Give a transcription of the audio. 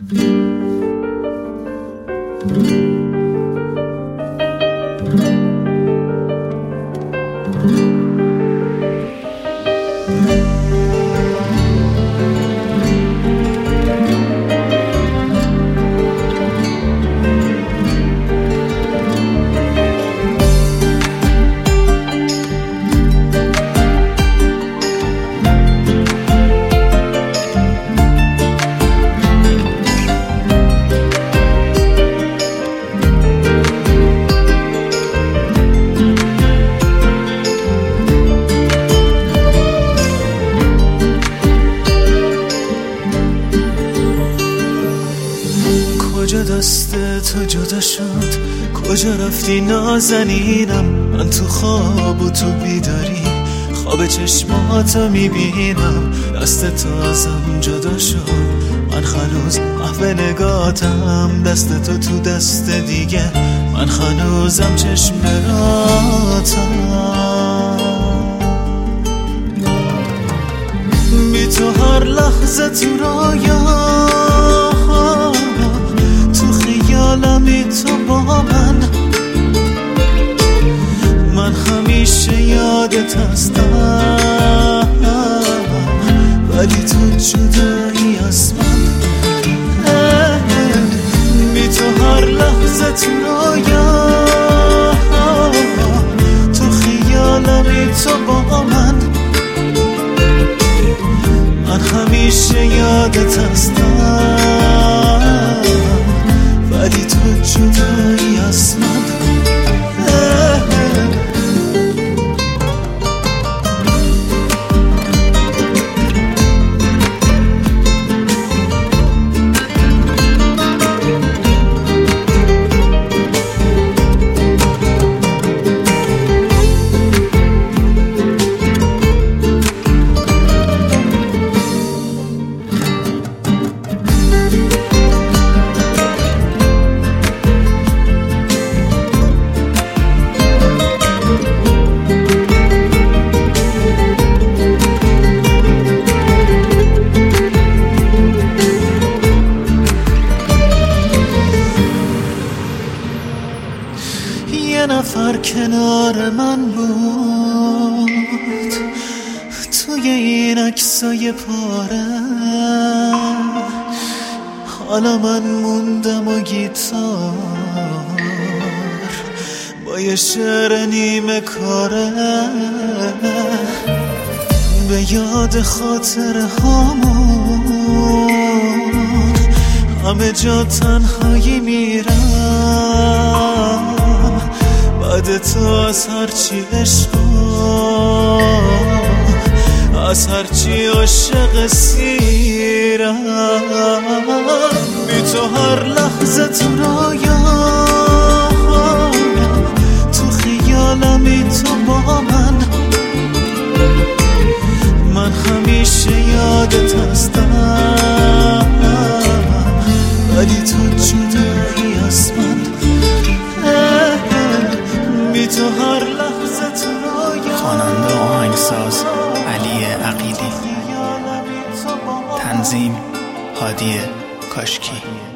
کجا دست تو جدا شد، کجا رفتی نازنینم؟ من تو خواب و تو بیداری خواب چشماتو میبینم. دست تو ازم جدا شد، من هنوز محو نگاتم. دست تو دست دیگه، من هنوزم چشم براتم. بی تو هر لحظه تو رویا، تو خیالمی تو با من همیشه یادت هستم. ولی تو جدایی از من. بی تو هر لحظه تو رویا، تو خیالمی تو با من همیشه یادت هستم. ولی تو جدایی از من. یه نفر کنار من بود توی این عکسای پاره. حالا من موندم و گیتار با یه شعر نیمه کاره. به یاد خاطر هامون همه جا تنهایی میرم. بعد تو از هرچی عشقم، از هرچی عاشق سیرم. بی تو هر لحظه تو رویا، تو خیالمی تو با من همیشه یادت هستم. ولی تو جدایی از من. بی تو هر لحظه تو رویا. خواننده و آهنگساز علی عقیلی. تنظیم هادی کاشکی.